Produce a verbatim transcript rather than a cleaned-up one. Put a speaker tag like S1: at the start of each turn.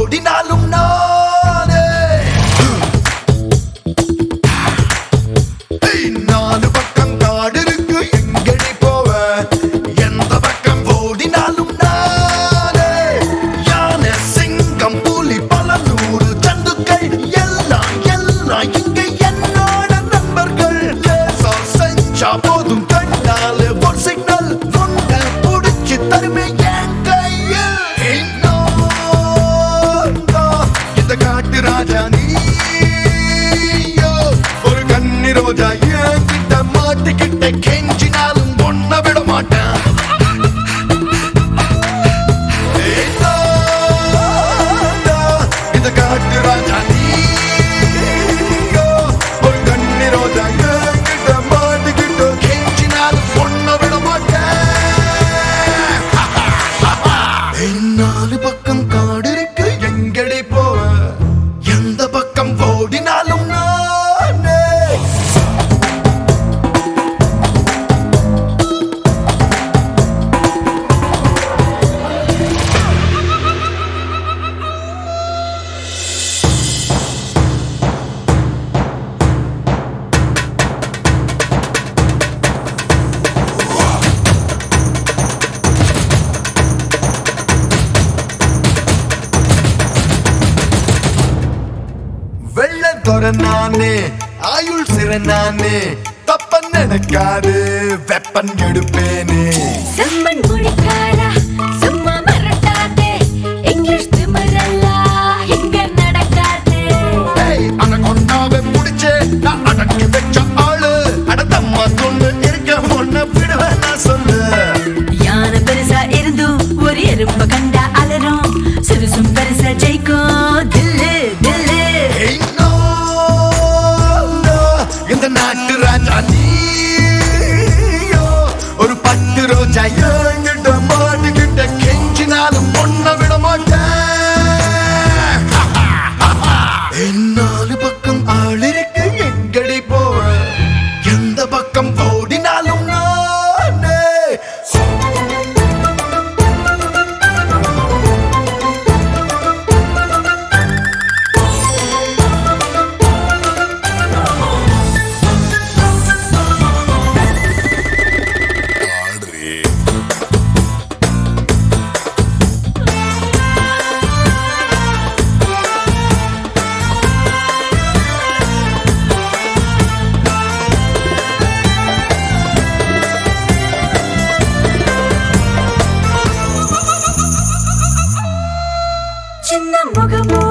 S1: ஓடினாலும் நானே நாலு பக்கம் காடு இருக்கு எங்கடி போவ எந்த பக்கம் ஓடினாலும் நானே யானை சிங்கம் புலி பல நூறு ஜந்துக்கள் எல்லாம் எல்லாம் இங்க என்னோட நண்பர்கள் லேசா செஞ்சா போதும் கண்ணால ஒரு சிக்னல் கொண்டு புடிச்சு தருமே என் கையில் இந்த காட்டு ராஜா நீயோ ஒரு கண்ணி ரோஜா என்கிட்ட மாட்டிக்கிட்ட கெஞ்சினாலும் ஒன்ன விட மாட்டேன் இந்த காட்டு ராஜா நீயோ ஒரு கண்ணி ரோஜா என்கிட்ட மாட்டிக்கிட்ட கெஞ்சினாலும் ஒன்ன விட மாட்டேன் நாலு பக்கம் காடு இருக்கு எங்கடி போவ எந்த பக்கம் ஓடினாலும் நானே வெள்ளத்தொர நானே ஆயுள் சிற நானே தப்ப நடக்காது வெப்பன் எடுப்பேனே
S2: செம்மண் முடிக்காரா சும்மா மறட்டாதே இங்கிலீஷ் திமிரல்லா இங்க நடக்காது
S1: அன கொண்டாவே புடிச்சே நான் அடக்கி வச்ச ஆளு அடத்தம்மா கொண்டு இருக்க ஒன்ன விடுவேன் நான் சொல்லு
S2: யானை பெருசா இருந்தும் ஒரு எறும்ப கண்டா அலரும் சிறுசும் பெருசா ஜெயிக்கும் தில்லு தில்லு
S1: இந்த நாட்டு ராஜா நீயோ ஒரு பட்டு ரோஜா என்கிட்ட மாட்டிக்கிட்ட கெஞ்சினாலும் ஒன்ன விட மாட்டேன் நாலு பக்கம் ஆள் இருக்கு எங்கடி போவ எந்த பக்கம் ஓடினாலும் நானே
S2: சின்ன முகமோ